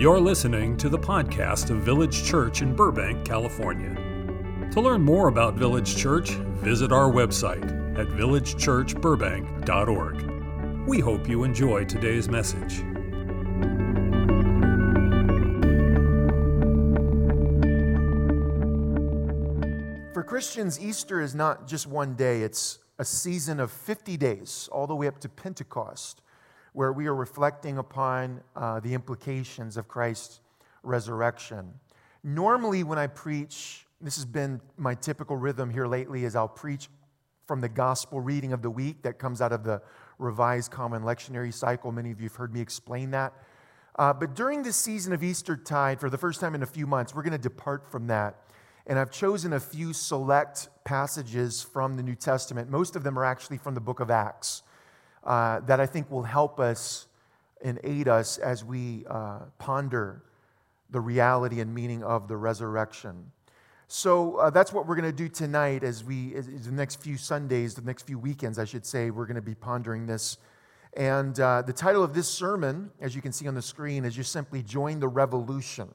You're listening to the podcast of Village Church in Burbank, California. To learn more about Village Church, visit our website at villagechurchburbank.org. We hope you enjoy today's message. For Christians, Easter is not just one day, it's a season of 50 days, all the way up to Pentecost, where we are reflecting upon the implications of Christ's resurrection. Normally, when I preach, this has been my typical rhythm here lately, is I'll preach from the gospel reading of the week that comes out of the Revised Common Lectionary Cycle. Many of you have heard me explain that. But during this season of Eastertide, for the first time in a few months, we're going to depart from that. And I've chosen a few select passages from the New Testament. Most of them are actually from the book of Acts that I think will help us and aid us as we ponder the reality and meaning of the resurrection. So that's what we're going to do tonight as the next few Sundays, the next few weekends, I should say, we're going to be pondering this. And the title of this sermon, as you can see on the screen, is just simply Join the Revolution.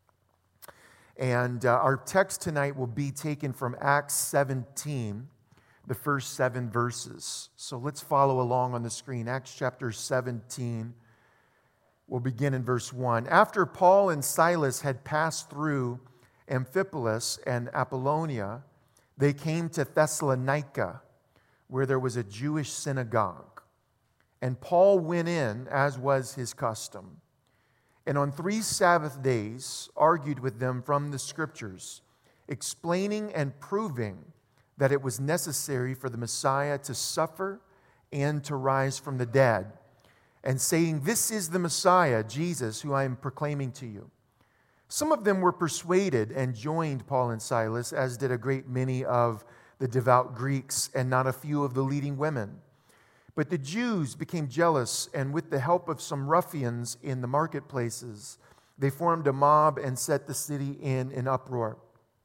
And our text tonight will be taken from Acts 17, the first 7 verses. So let's follow along on the screen. Acts chapter 17, we'll begin in verse 1. After Paul and Silas had passed through Amphipolis and Apollonia, they came to Thessalonica, where there was a Jewish synagogue. And Paul went in, as was his custom, and on 3 Sabbath days argued with them from the Scriptures, explaining and proving that it was necessary for the Messiah to suffer and to rise from the dead, and saying, "This is the Messiah, Jesus, who I am proclaiming to you." Some of them were persuaded and joined Paul and Silas, as did a great many of the devout Greeks and not a few of the leading women. But the Jews became jealous, and with the help of some ruffians in the marketplaces, they formed a mob and set the city in an uproar.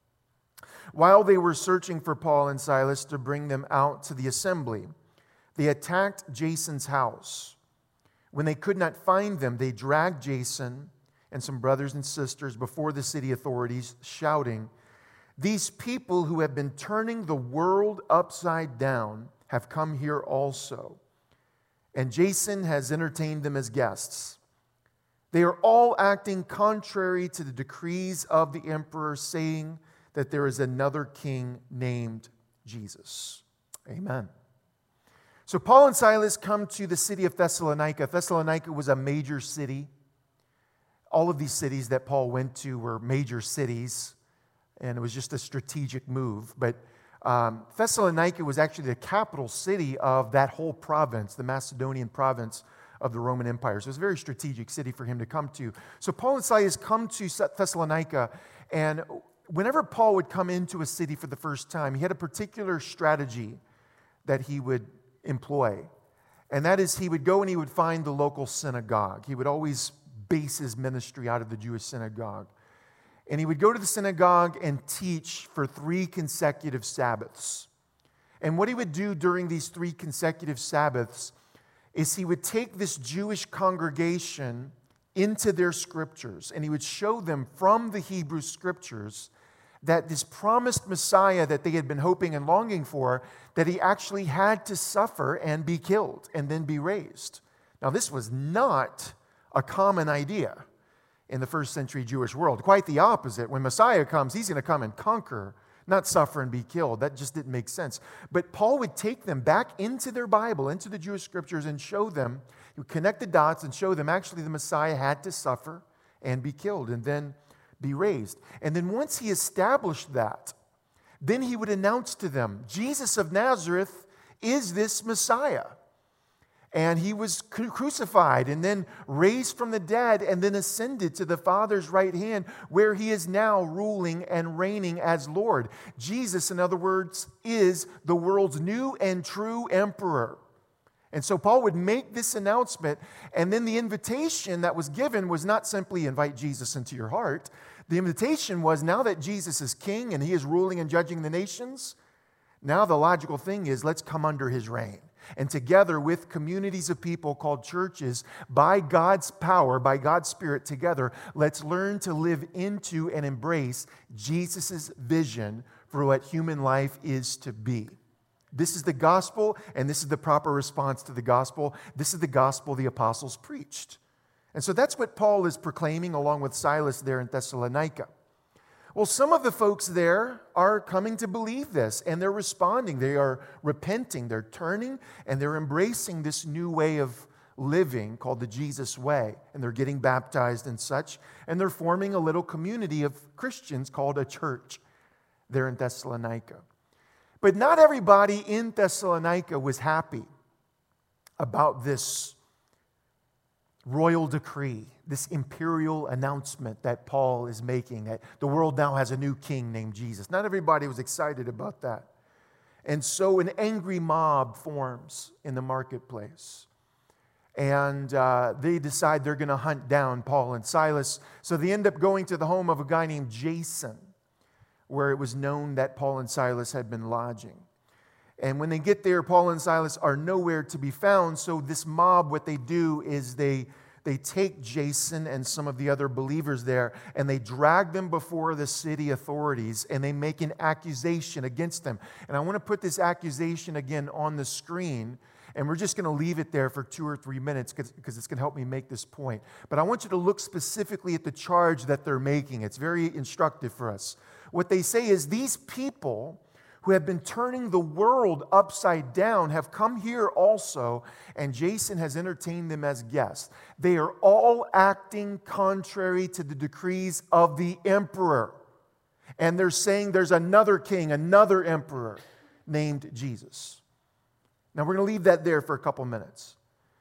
While they were searching for Paul and Silas to bring them out to the assembly, they attacked Jason's house. When they could not find them, they dragged Jason and some brothers and sisters before the city authorities, shouting, "These people who have been turning the world upside down have come here also, and Jason has entertained them as guests. They are all acting contrary to the decrees of the emperor, saying that there is another king named Jesus." Amen. So Paul and Silas come to the city of Thessalonica. Thessalonica was a major city. All of these cities that Paul went to were major cities, and it was just a strategic move. But Thessalonica was actually the capital city of that whole province, the Macedonian province of the Roman Empire. So it was a very strategic city for him to come to. So Paul and Silas come to Thessalonica, and whenever Paul would come into a city for the first time, he had a particular strategy that he would employ. And that is, he would go and he would find the local synagogue. He would always base his ministry out of the Jewish synagogue. And he would go to the synagogue and teach for 3 consecutive Sabbaths. And what he would do during these 3 consecutive Sabbaths is he would take this Jewish congregation into their scriptures, and he would show them from the Hebrew scriptures that this promised Messiah that they had been hoping and longing for, that he actually had to suffer and be killed and then be raised. Now, this was not a common idea in the first century Jewish world. Quite the opposite. When Messiah comes, he's going to come and conquer, not suffer and be killed. That just didn't make sense. But Paul would take them back into their Bible, into the Jewish scriptures, and show them, he would connect the dots and show them actually the Messiah had to suffer and be killed and then be raised. And then once he established that, then he would announce to them, Jesus of Nazareth is this Messiah. And he was crucified and then raised from the dead and then ascended to the Father's right hand, where he is now ruling and reigning as Lord. Jesus, in other words, is the world's new and true emperor. And so Paul would make this announcement, and then the invitation that was given was not simply invite Jesus into your heart. The invitation was, now that Jesus is king and he is ruling and judging the nations, now the logical thing is, let's come under his reign. And together with communities of people called churches, by God's power, by God's Spirit together, let's learn to live into and embrace Jesus' vision for what human life is to be. This is the gospel, and this is the proper response to the gospel. This is the gospel the apostles preached. And so that's what Paul is proclaiming along with Silas there in Thessalonica. Well, some of the folks there are coming to believe this, and they're responding. They are repenting, they're turning, and they're embracing this new way of living called the Jesus way. And they're getting baptized and such, and they're forming a little community of Christians called a church there in Thessalonica. But not everybody in Thessalonica was happy about this royal decree, this imperial announcement that Paul is making, that the world now has a new king named Jesus. Not everybody was excited about that. And so an angry mob forms in the marketplace. And they decide they're going to hunt down Paul and Silas. So they end up going to the home of a guy named Jason, where it was known that Paul and Silas had been lodging. And when they get there, Paul and Silas are nowhere to be found. So this mob, what they do is they take Jason and some of the other believers there, and they drag them before the city authorities, and they make an accusation against them. And I want to put this accusation again on the screen, and we're just going to leave it there for 2 or 3 minutes because it's going to help me make this point. But I want you to look specifically at the charge that they're making. It's very instructive for us. What they say is these people who have been turning the world upside down have come here also, and Jason has entertained them as guests. They are all acting contrary to the decrees of the emperor. And they're saying there's another king, another emperor named Jesus. Now we're going to leave that there for a couple minutes.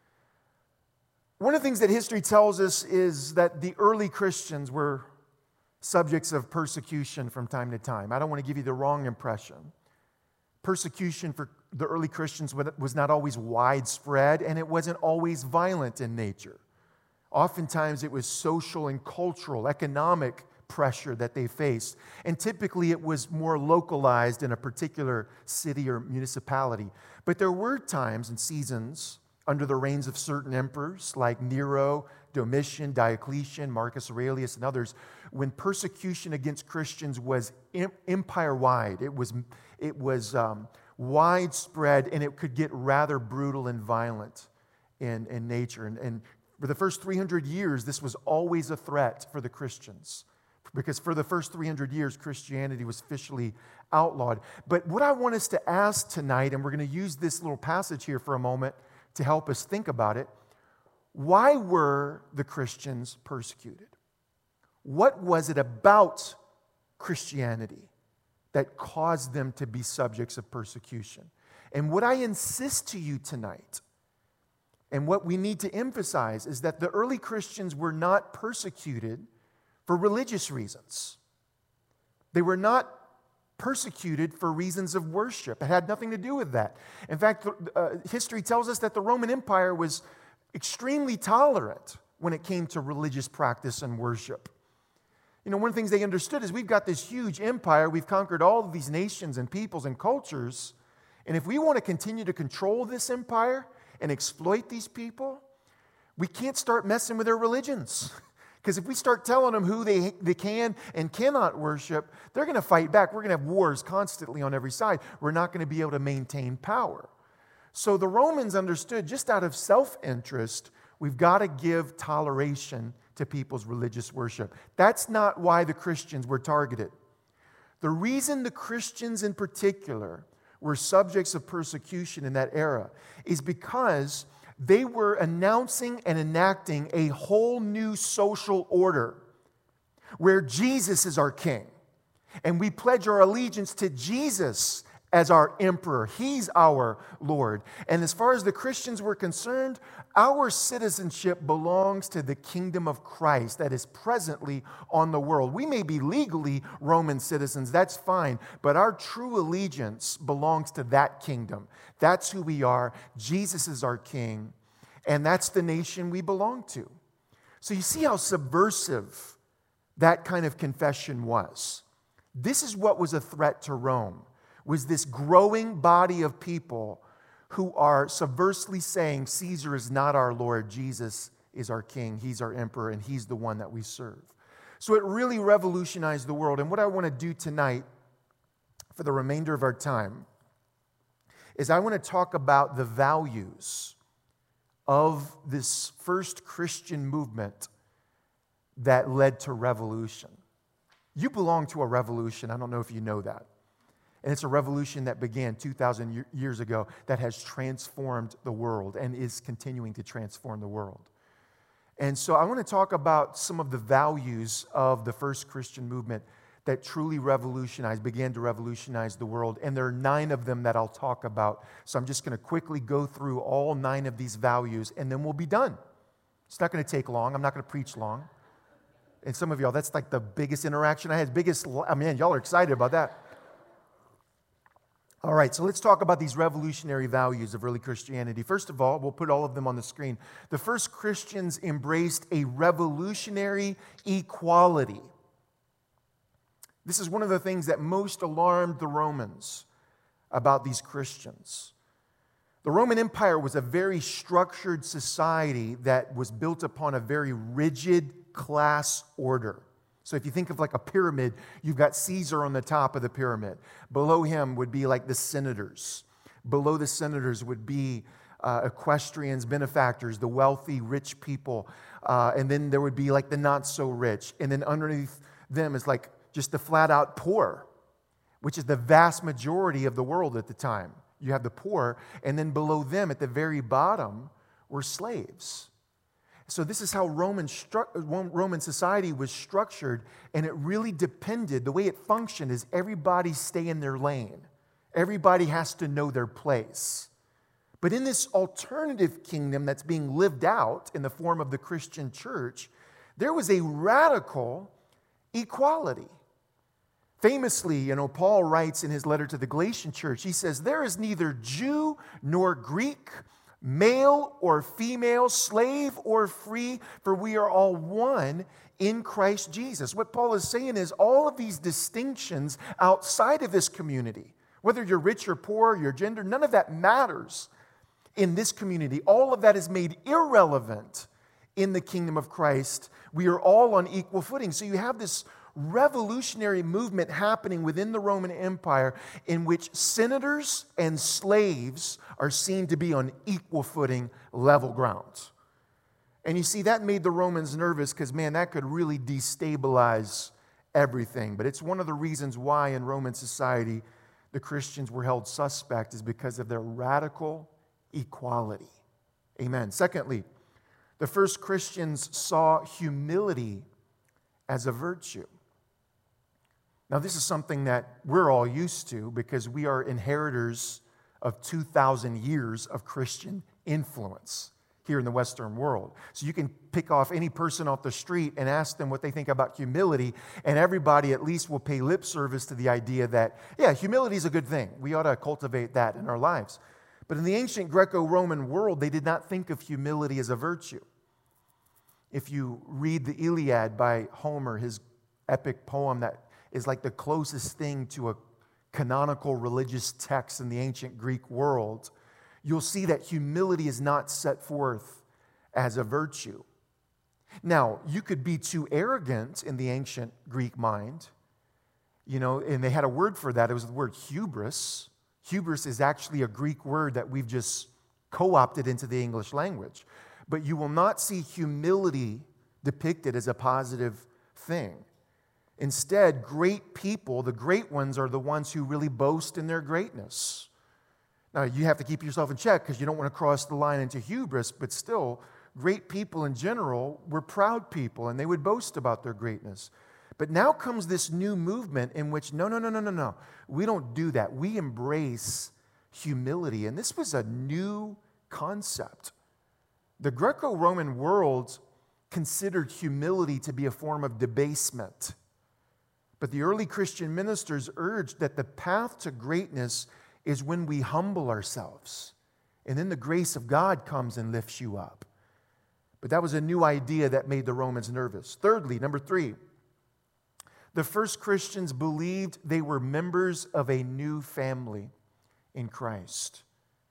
One of the things that history tells us is that the early Christians were subjects of persecution from time to time. I don't want to give you the wrong impression. Persecution for the early Christians was not always widespread, and it wasn't always violent in nature. Oftentimes it was social and cultural, economic pressure that they faced, and typically it was more localized in a particular city or municipality. But there were times and seasons under the reigns of certain emperors like Nero, Domitian, Diocletian, Marcus Aurelius, and others, when persecution against Christians was empire-wide. It was widespread, and it could get rather brutal and violent in nature. And for the first 300 years, this was always a threat for the Christians, because for the first 300 years, Christianity was officially outlawed. But what I want us to ask tonight, and we're going to use this little passage here for a moment to help us think about it, why were the Christians persecuted? What was it about Christianity that caused them to be subjects of persecution? And what I insist to you tonight, and what we need to emphasize, is that the early Christians were not persecuted for religious reasons. They were not persecuted for reasons of worship. It had nothing to do with that. In fact, history tells us that the Roman Empire was extremely tolerant when it came to religious practice and worship. You know, one of the things they understood is we've got this huge empire. We've conquered all of these nations and peoples and cultures. And if we want to continue to control this empire and exploit these people, we can't start messing with their religions. Because if we start telling them who they can and cannot worship, they're going to fight back. We're going to have wars constantly on every side. We're not going to be able to maintain power. So the Romans understood, just out of self-interest, we've got to give toleration to people's religious worship. That's not why the Christians were targeted. The reason the Christians in particular were subjects of persecution in that era is because they were announcing and enacting a whole new social order where Jesus is our king. And we pledge our allegiance to Jesus as our emperor. He's our Lord. And as far as the Christians were concerned, our citizenship belongs to the kingdom of Christ that is presently on the world. We may be legally Roman citizens, that's fine, but our true allegiance belongs to that kingdom. That's who we are. Jesus is our king, and that's the nation we belong to. So you see how subversive that kind of confession was. This is what was a threat to Rome, was this growing body of people who are subversely saying Caesar is not our Lord, Jesus is our king, he's our emperor, and he's the one that we serve. So it really revolutionized the world. And what I want to do tonight, for the remainder of our time, is I want to talk about the values of this first Christian movement that led to revolution. You belong to a revolution. I don't know if you know that. And it's a revolution that began 2,000 years ago that has transformed the world and is continuing to transform the world. And so I want to talk about some of the values of the first Christian movement that truly began to revolutionize the world. And there are 9 of them that I'll talk about. So I'm just going to quickly go through all 9 of these values, and then we'll be done. It's not going to take long. I'm not going to preach long. And some of y'all, that's like the biggest interaction I had. Y'all are excited about that. All right, so let's talk about these revolutionary values of early Christianity. First of all, we'll put all of them on the screen. The first Christians embraced a revolutionary equality. This is one of the things that most alarmed the Romans about these Christians. The Roman Empire was a very structured society that was built upon a very rigid class order. So if you think of like a pyramid, you've got Caesar on the top of the pyramid. Below him would be like the senators. Below the senators would be equestrians, benefactors, the wealthy, rich people. And then there would be like the not so rich. And then underneath them is like just the flat out poor, which is the vast majority of the world at the time. You have the poor, and then below them at the very bottom were slaves. So this is how Roman society was structured, and it really depended, the way it functioned is everybody stay in their lane. Everybody has to know their place. But in this alternative kingdom that's being lived out in the form of the Christian church, there was a radical equality. Famously, Paul writes in his letter to the Galatian church, he says, there is neither Jew nor Greek, male or female, slave or free, for we are all one in Christ Jesus. What Paul is saying is all of these distinctions outside of this community, whether you're rich or poor, your gender, none of that matters in this community. All of that is made irrelevant in the kingdom of Christ. We are all on equal footing. So you have this revolutionary movement happening within the Roman Empire in which senators and slaves are seen to be on equal footing, level ground. And you see, that made the Romans nervous because, man, that could really destabilize everything. But it's one of the reasons why in Roman society the Christians were held suspect, is because of their radical equality. Amen. Secondly, the first Christians saw humility as a virtue. Now, this is something that we're all used to because we are inheritors of 2,000 years of Christian influence here in the Western world. So you can pick off any person off the street and ask them what they think about humility, and everybody at least will pay lip service to the idea that, yeah, humility is a good thing. We ought to cultivate that in our lives. But in the ancient Greco-Roman world, they did not think of humility as a virtue. If you read the Iliad by Homer, his epic poem that is like the closest thing to a canonical religious text in the ancient Greek world, you'll see that humility is not set forth as a virtue. Now, you could be too arrogant in the ancient Greek mind, and they had a word for that. It was the word hubris. Hubris is actually a Greek word that we've just co-opted into the English language. But you will not see humility depicted as a positive thing. Instead, great people, the great ones, are the ones who really boast in their greatness. Now, you have to keep yourself in check because you don't want to cross the line into hubris, but still, great people in general were proud people, and they would boast about their greatness. But now comes this new movement in which, no. We don't do that. We embrace humility, and this was a new concept. The Greco-Roman world considered humility to be a form of debasement. But the early Christian ministers urged that the path to greatness is when we humble ourselves. And then the grace of God comes and lifts you up. But that was a new idea that made the Romans nervous. Thirdly, number 3, the first Christians believed they were members of a new family in Christ.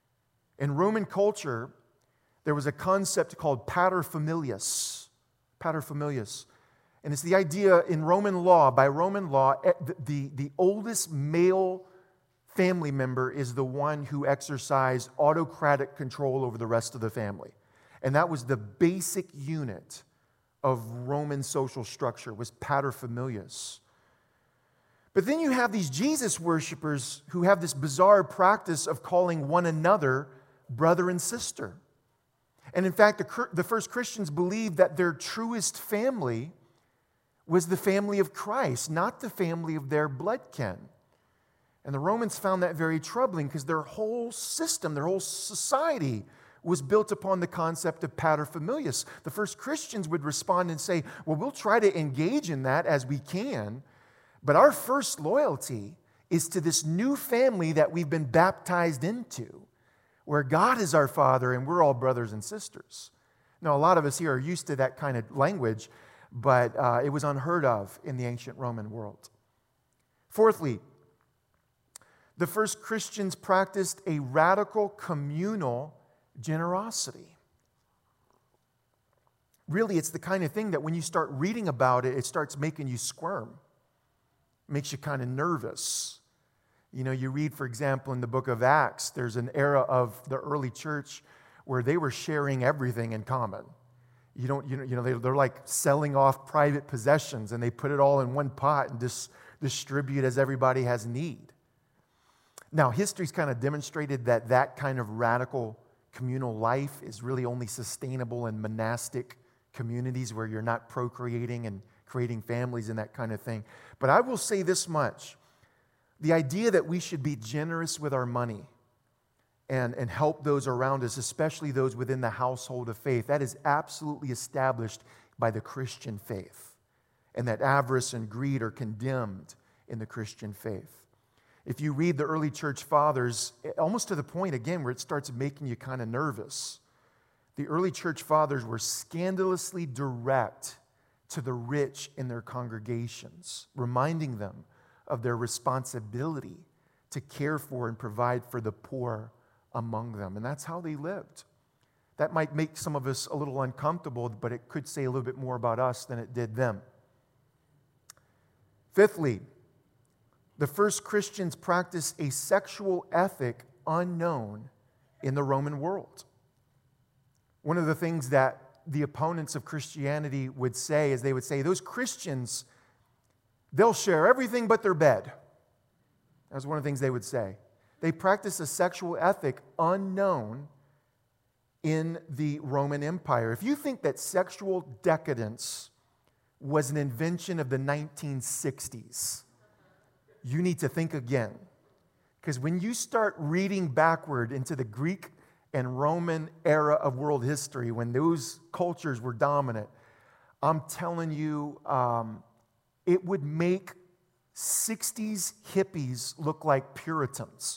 In Roman culture, there was a concept called paterfamilias. Paterfamilias. And it's the idea in Roman law, by Roman law, the oldest male family member is the one who exercised autocratic control over the rest of the family. And that was the basic unit of Roman social structure, was paterfamilias. But then you have these Jesus worshipers who have this bizarre practice of calling one another brother and sister. And in fact, the first Christians believed that their truest family was the family of Christ, not the family of their blood kin. And the Romans found that very troubling because their whole system, their whole society was built upon the concept of paterfamilias. The first Christians would respond and say, well, we'll try to engage in that as we can, but our first loyalty is to this new family that we've been baptized into, where God is our Father and we're all brothers and sisters. Now, a lot of us here are used to that kind of language, but it was unheard of in the ancient Roman world. Fourthly, the first Christians practiced a radical communal generosity. Really, it's the kind of thing that when you start reading about it, it starts making you squirm. It makes you kind of nervous. You know, you read, for example, in the book of Acts, there's an era of the early church where they were sharing everything in common. They're like selling off private possessions and they put it all in one pot and distribute as everybody has need. Now, history's kind of demonstrated that that kind of radical communal life is really only sustainable in monastic communities where you're not procreating and creating families and that kind of thing. But I will say this much. The idea that we should be generous with our money and help those around us, especially those within the household of faith, that is absolutely established by the Christian faith. And that avarice and greed are condemned in the Christian faith. If you read the early church fathers, almost to the point, again, where it starts making you kind of nervous, the early church fathers were scandalously direct to the rich in their congregations, reminding them of their responsibility to care for and provide for the poor among them. And that's how they lived. That might make some of us a little uncomfortable, but it could say a little bit more about us than it did them. Fifthly, the first Christians practiced a sexual ethic unknown in the Roman world. One of the things that the opponents of Christianity would say is they would say, those Christians, they'll share everything but their bed. That was one of the things they would say. They practiced a sexual ethic unknown in the Roman Empire. If you think that sexual decadence was an invention of the 1960s, you need to think again. Because when you start reading backward into the Greek and Roman era of world history, when those cultures were dominant, I'm telling you, it would make 60s hippies look like Puritans.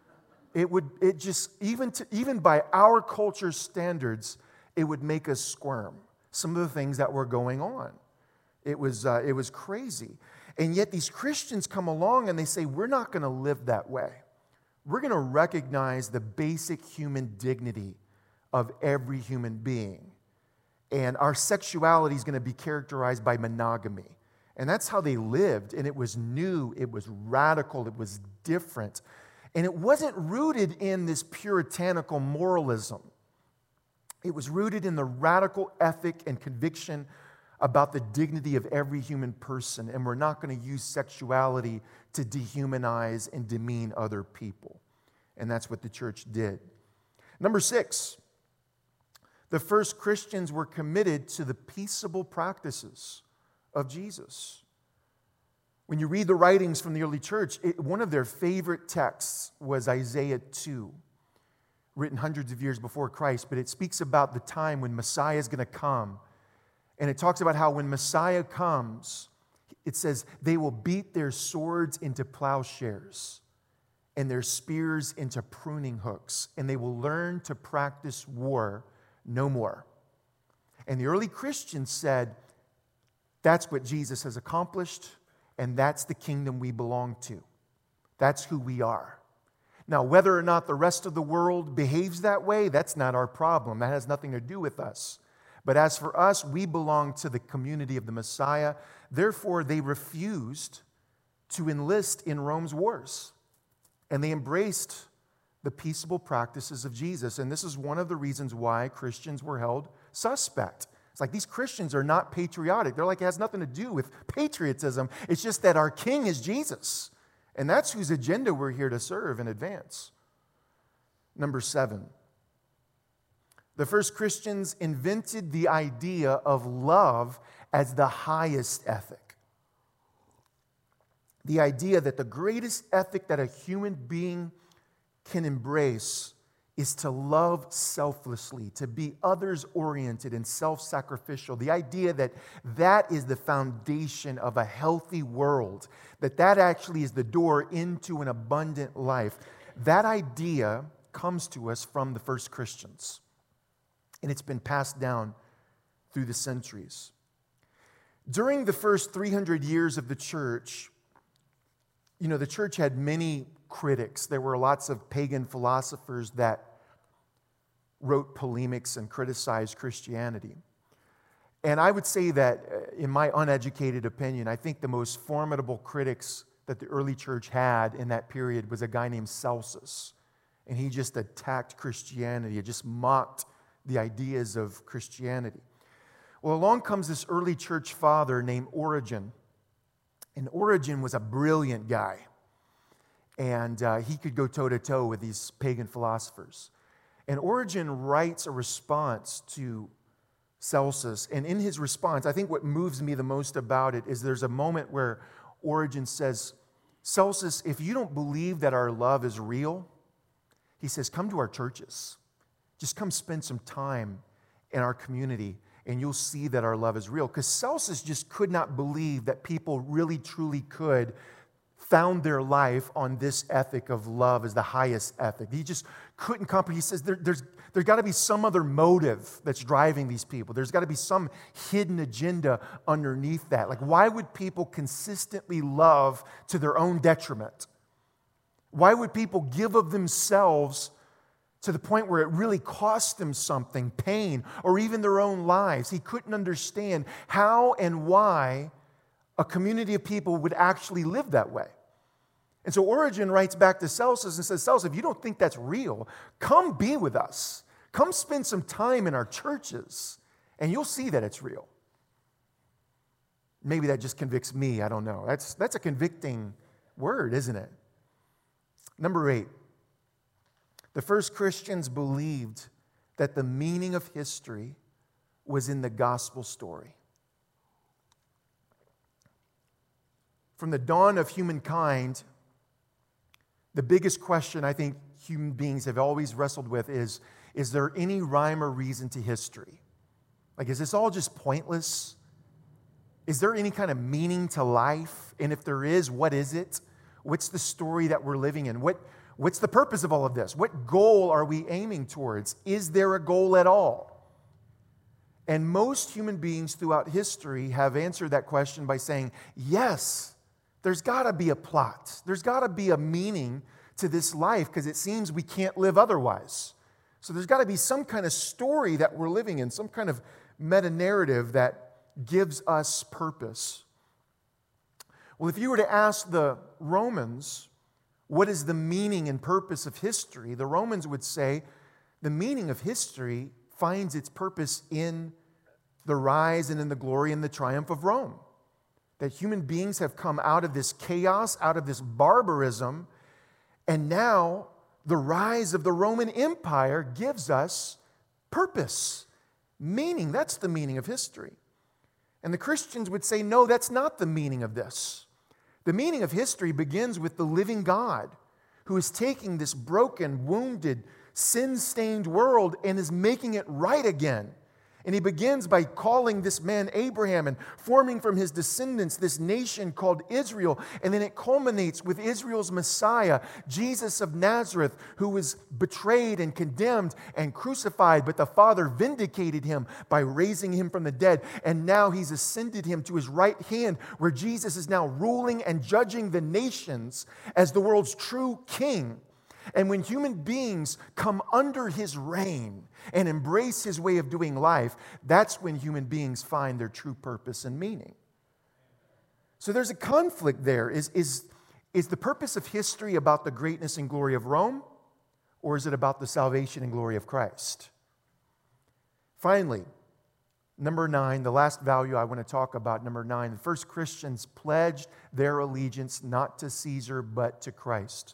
Even by our culture's standards, it would make us squirm. Some of the things that were going on. It was crazy. And yet these Christians come along and they say, we're not going to live that way. We're going to recognize the basic human dignity of every human being. And our sexuality is going to be characterized by monogamy. And that's how they lived. And it was new, it was radical, it was different. And it wasn't rooted in this puritanical moralism. It was rooted in the radical ethic and conviction about the dignity of every human person, and we're not going to use sexuality to dehumanize and demean other people. And that's what the church did. Number 6, the first Christians were committed to the peaceable practices of Jesus. When you read the writings from the early church, one of their favorite texts was Isaiah 2, written hundreds of years before Christ, but it speaks about the time when Messiah is going to come. And it talks about how when Messiah comes, it says, they will beat their swords into plowshares and their spears into pruning hooks, and they will learn to practice war no more. And the early Christians said, that's what Jesus has accomplished, and that's the kingdom we belong to. That's who we are. Now, whether or not the rest of the world behaves that way, that's not our problem. That has nothing to do with us. But as for us, we belong to the community of the Messiah. Therefore, they refused to enlist in Rome's wars. And they embraced the peaceable practices of Jesus. And this is one of the reasons why Christians were held suspect. It's like these Christians are not patriotic. They're like, it has nothing to do with patriotism. It's just that our king is Jesus. And that's whose agenda we're here to serve and advance. Number 7. The first Christians invented the idea of love as the highest ethic. The idea that the greatest ethic that a human being can embrace is to love selflessly, to be others-oriented and self-sacrificial. The idea that that is the foundation of a healthy world, that actually is the door into an abundant life. That idea comes to us from the first Christians, and it's been passed down through the centuries. During the first 300 years of the church, the church had many critics. There were lots of pagan philosophers that wrote polemics and criticized Christianity. And I would say that, in my uneducated opinion, I think the most formidable critics that the early church had in that period was a guy named Celsus. And he just attacked Christianity. He just mocked the ideas of Christianity. Well, along comes this early church father named Origen. And Origen was a brilliant guy. And he could go toe-to-toe with these pagan philosophers. And Origen writes a response to Celsus. And in his response, I think what moves me the most about it is there's a moment where Origen says, Celsus, if you don't believe that our love is real, he says, come to our churches. Just come spend some time in our community, and you'll see that our love is real. Because Celsus just could not believe that people really, truly could found their life on this ethic of love as the highest ethic. He just couldn't comprehend. He says there's got to be some other motive that's driving these people. There's got to be some hidden agenda underneath that. Like, why would people consistently love to their own detriment? Why would people give of themselves to the point where it really cost them something, pain, or even their own lives? He couldn't understand how and why a community of people would actually live that way. And so Origen writes back to Celsus and says, Celsus, if you don't think that's real, come be with us. Come spend some time in our churches, and you'll see that it's real. Maybe that just convicts me. I don't know. That's a convicting word, isn't it? Number 8. The first Christians believed that the meaning of history was in the gospel story. From the dawn of humankind, the biggest question I think human beings have always wrestled with is there any rhyme or reason to history? Like, is this all just pointless? Is there any kind of meaning to life? And if there is, what is it? What's the story that we're living in? What's the purpose of all of this? What goal are we aiming towards? Is there a goal at all? And most human beings throughout history have answered that question by saying, yes, there's got to be a plot. There's got to be a meaning to this life because it seems we can't live otherwise. So there's got to be some kind of story that we're living in, some kind of meta-narrative that gives us purpose. Well, if you were to ask the Romans, what is the meaning and purpose of history? The Romans would say the meaning of history finds its purpose in the rise and in the glory and the triumph of Rome. That human beings have come out of this chaos, out of this barbarism, and now the rise of the Roman Empire gives us purpose, meaning. That's the meaning of history. And the Christians would say, no, that's not the meaning of this. The meaning of history begins with the living God who is taking this broken, wounded, sin-stained world and is making it right again. And he begins by calling this man Abraham and forming from his descendants this nation called Israel. And then it culminates with Israel's Messiah, Jesus of Nazareth, who was betrayed and condemned and crucified, but the Father vindicated him by raising him from the dead. And now he's ascended him to his right hand, where Jesus is now ruling and judging the nations as the world's true king. And when human beings come under his reign and embrace his way of doing life, that's when human beings find their true purpose and meaning. So there's a conflict there. Is the purpose of history about the greatness and glory of Rome, or is it about the salvation and glory of Christ? Finally, number 9, the last value I want to talk about, number 9, the first Christians pledged their allegiance not to Caesar but to Christ.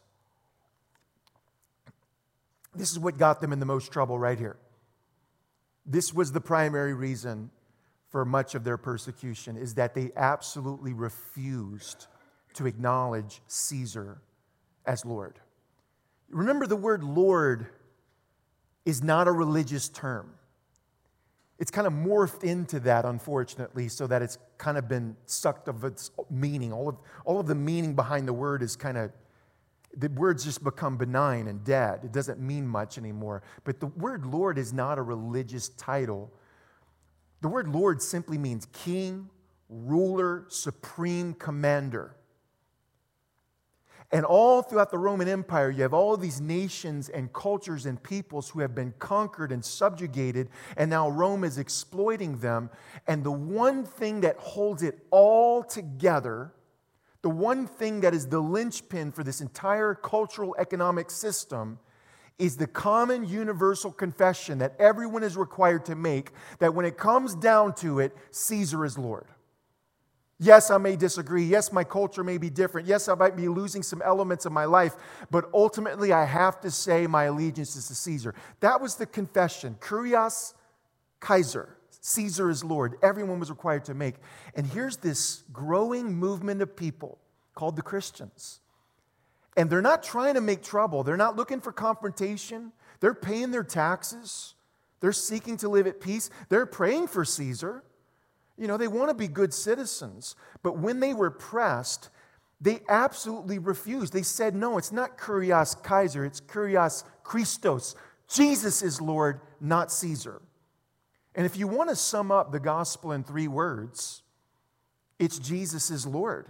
This is what got them in the most trouble right here. This was the primary reason for much of their persecution, is that they absolutely refused to acknowledge Caesar as Lord. Remember, the word Lord is not a religious term. It's kind of morphed into that, unfortunately, so that it's kind of been sucked of its meaning. All of the meaning behind the word is kind of, the words just become benign and dead. It doesn't mean much anymore. But the word Lord is not a religious title. The word Lord simply means king, ruler, supreme commander. And all throughout the Roman Empire, you have all of these nations and cultures and peoples who have been conquered and subjugated, and now Rome is exploiting them. And the one thing that holds it all together, the one thing that is the linchpin for this entire cultural economic system, is the common universal confession that everyone is required to make, that when it comes down to it, Caesar is Lord. Yes, I may disagree. Yes, my culture may be different. Yes, I might be losing some elements of my life, but ultimately I have to say my allegiance is to Caesar. That was the confession. Kyrios Kaiser. Caesar is Lord. Everyone was required to make. And here's this growing movement of people called the Christians. And they're not trying to make trouble. They're not looking for confrontation. They're paying their taxes. They're seeking to live at peace. They're praying for Caesar. You know, they want to be good citizens. But when they were pressed, they absolutely refused. They said, no, it's not Kyrios Kaiser, it's Kyrios Christos. Jesus is Lord, not Caesar. And if you want to sum up the gospel in 3 words, it's Jesus is Lord.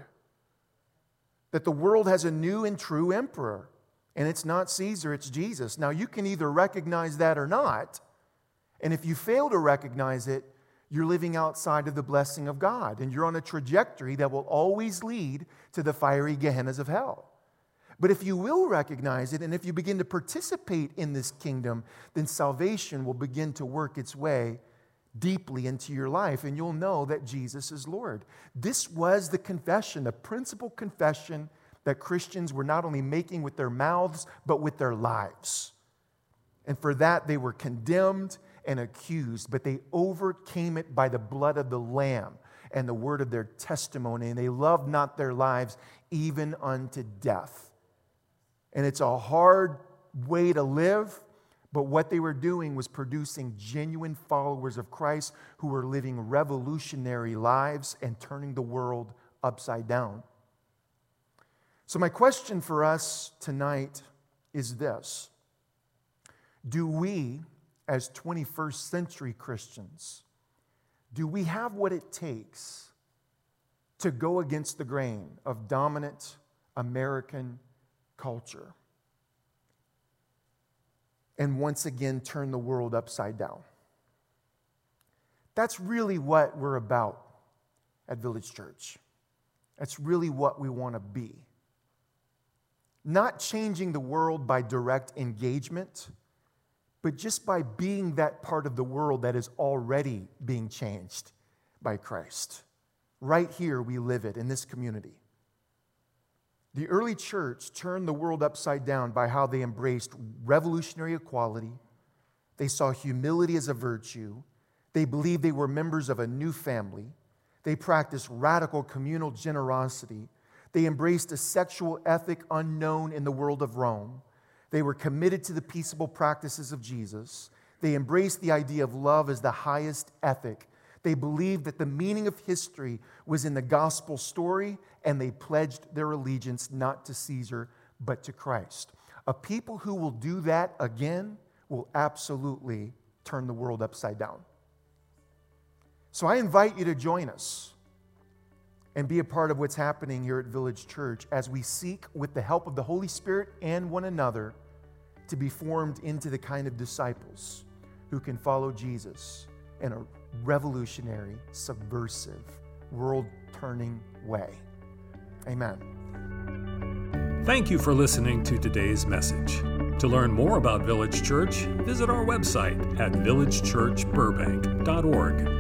That the world has a new and true emperor. And it's not Caesar, it's Jesus. Now, you can either recognize that or not. And if you fail to recognize it, you're living outside of the blessing of God, and you're on a trajectory that will always lead to the fiery Gehennas of hell. But if you will recognize it, and if you begin to participate in this kingdom, then salvation will begin to work its way deeply into your life, and you'll know that Jesus is Lord. This was the confession, the principal confession that Christians were not only making with their mouths, but with their lives. And for that, they were condemned and accused, but they overcame it by the blood of the Lamb and the word of their testimony, and they loved not their lives even unto death. And it's a hard way to live, but what they were doing was producing genuine followers of Christ who were living revolutionary lives and turning the world upside down. So my question for us tonight is this: do we, as 21st century Christians, do we have what it takes to go against the grain of dominant American culture and once again turn the world upside down? That's really what we're about at Village Church. That's really what we want to be. Not changing the world by direct engagement, but just by being that part of the world that is already being changed by Christ. Right here, we live it in this community. The early church turned the world upside down by how they embraced revolutionary equality. They saw humility as a virtue. They believed they were members of a new family. They practiced radical communal generosity. They embraced a sexual ethic unknown in the world of Rome. They were committed to the peaceable practices of Jesus. They embraced the idea of love as the highest ethic. They believed that the meaning of history was in the gospel story, and they pledged their allegiance not to Caesar, but to Christ. A people who will do that again will absolutely turn the world upside down. So I invite you to join us and be a part of what's happening here at Village Church as we seek, with the help of the Holy Spirit and one another, to be formed into the kind of disciples who can follow Jesus in a revolutionary, subversive, world-turning way. Amen. Thank you for listening to today's message. To learn more about Village Church, visit our website at villagechurchburbank.org.